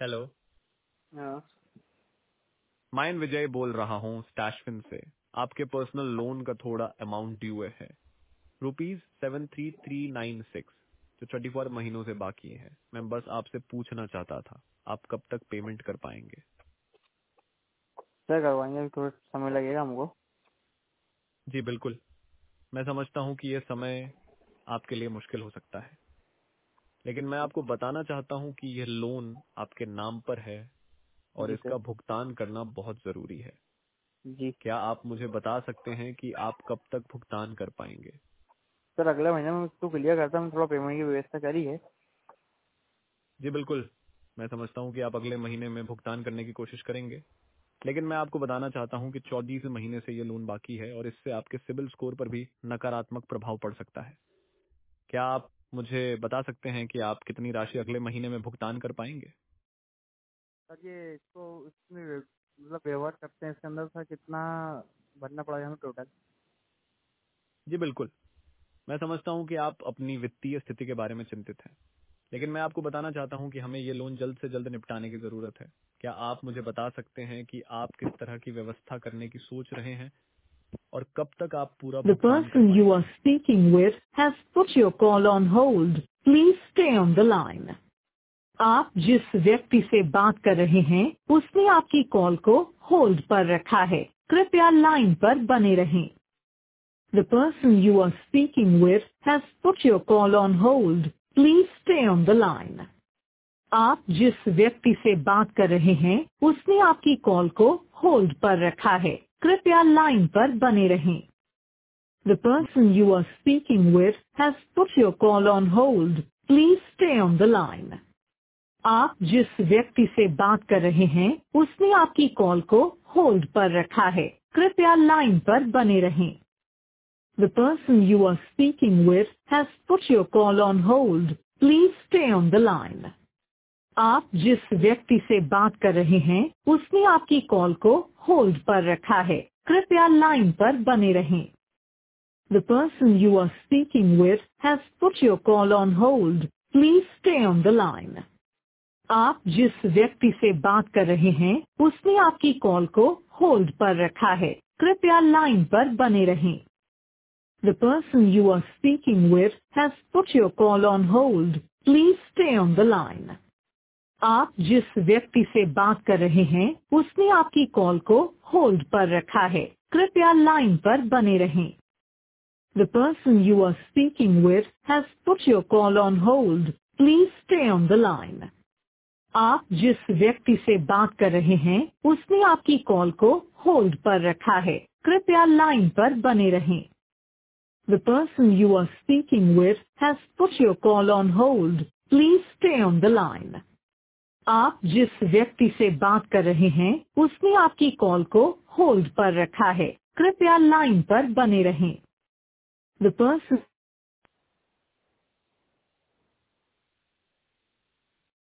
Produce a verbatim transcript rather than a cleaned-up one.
Hello, हाँ। मैं विजय बोल रहा हूँ स्टैशफिन से। आपके पर्सनल लोन का थोड़ा अमाउंट ड्यू है, rupees seven three three nine six, जो ट्वेंटी फोर महीनों से बाकी है। मैं बस आपसे पूछना चाहता था, आप कब तक पेमेंट कर पाएंगे? क्या करवाएंगे? अभी थोड़ा समय लगेगा हमको। जी बिल्कुल, मैं समझता हूँ कि यह समय आपके लिए मुश्किल हो सकता है, लेकिन मैं आपको बताना चाहता हूँ कि यह लोन आपके नाम पर है और जी सर। इसका भुगतान करना बहुत जरूरी है। जी क्या आप मुझे बता सकते हैं कि आप कब तक भुगतान कर पाएंगे? सर, अगले महीने में उसको क्लियर करता हूँ। थोड़ा पेमेंट की व्यवस्था करी है। जी बिल्कुल, मैं समझता हूं कि आप अगले महीने में भुगतान करने की कोशिश करेंगे, लेकिन मैं आपको बताना चाहता हूं कि चौदह महीने से ये लोन बाकी है और इससे आपके सिबिल स्कोर पर भी नकारात्मक प्रभाव पड़ सकता है। क्या आप मुझे बता सकते हैं कि आप कितनी राशि अगले महीने में भुगतान कर पाएंगे? सर, ये इसको इसमें व्य- मतलब व्यवहार करते हैं इसके अंदर सर, कितना भरना पड़ेगा हमें टोटल? जी बिल्कुल, मैं समझता हूं कि आप अपनी वित्तीय स्थिति के बारे में चिंतित हैं, लेकिन मैं आपको बताना चाहता हूं कि हमें ये लोन जल्द से जल्द निपटाने की जरूरत है। क्या आप मुझे बता सकते हैं कि आप किस तरह की व्यवस्था करने की सोच रहे हैं और कब तक आप पूरा The भुगतान कर person you पाएंगे? are speaking with has put your call on hold. Please stay on the line. आप जिस व्यक्ति से बात कर रहे हैं उसने आपकी कॉल को होल्ड पर रखा है। कृपया लाइन पर बने रहें। The person you are speaking with has put your call on hold. Please stay on the line. आप जिस व्यक्ति से बात कर रहे हैं उसने आपकी कॉल को होल्ड पर रखा है। कृपया लाइन पर बने रहें। The person you are speaking with has put your call on hold. Please stay on the line. आप जिस व्यक्ति से बात कर रहे हैं उसने आपकी कॉल को होल्ड पर रखा है। कृपया लाइन पर बने रहें। The person you are speaking with has put your call on hold. Please stay on the line. आप जिस व्यक्ति से बात कर रहे हैं उसने आपकी कॉल को होल्ड पर रखा है। कृपया लाइन पर बने रहें। The person you are speaking with has put your call on hold. Please stay on the line. आप जिस व्यक्ति से बात कर रहे हैं उसने आपकी कॉल को होल्ड पर रखा है। कृपया लाइन पर बने रहें। The person you are speaking with has put your call on hold. Please stay on the line. आप जिस व्यक्ति से बात कर रहे हैं उसने आपकी कॉल को होल्ड पर रखा है। कृपया लाइन पर बने रहें। The person you are speaking with has put your call on hold. Please stay on the line. आप जिस व्यक्ति से बात कर रहे हैं उसने आपकी कॉल को होल्ड पर रखा है। कृपया लाइन पर बने रहें। The person you are speaking with has put your call on hold. Please stay on the line. आप जिस व्यक्ति से बात कर रहे हैं उसने आपकी कॉल को होल्ड पर रखा है। कृपया लाइन पर बने रहें। The person